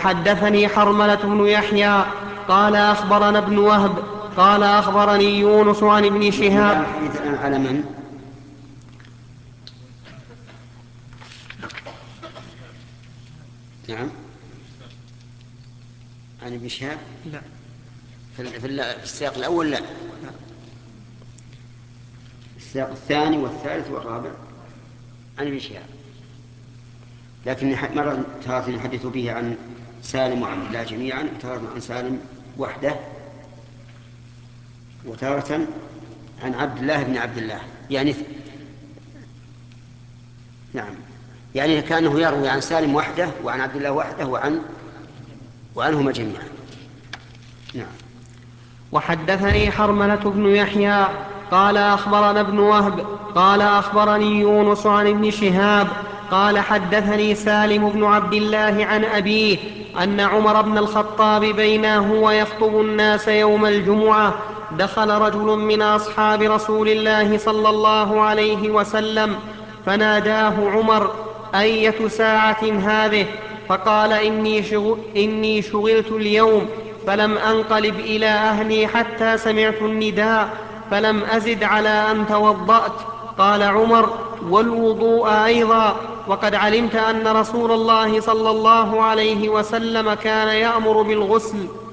وحدثني حرملة بن يحيى قال أخبرنا ابن وهب قال أخبرني يونس عن ابن شهاب. الحديث الآن على من؟ نعم، عن ابن شهاب. لا، في السياق الأول لا، السياق الثاني والثالث والرابع عن ابن شهاب، لكن مرة تارة يحدث به عن سالم وعبد الله جميعا، وتارة عن سالم وحده، وتارة عن عبد الله بن عبد الله، يعني نعم، يعني كأنه يروي عن سالم وحده وعن عبد الله وحده وعنهما جميعا. نعم. وحدثني حرملة بن يحيى قال أخبرنا ابن وهب قال أخبرني يونس عن ابن شهاب قال حدثني سالم بن عبد الله عن أبيه أن عمر بن الخطاب بينا هو يخطب الناس يوم الجمعة دخل رجل من أصحاب رسول الله صلى الله عليه وسلم فناداه عمر: أية ساعة هذه؟ فقال: إني شغلت اليوم فلم أنقلب إلى أهلي حتى سمعت النداء فلم أزد على أن توضأت. قال عمر: والوضوء أيضا، وقد علمت أن رسول الله صلى الله عليه وسلم كان يأمر بالغسل.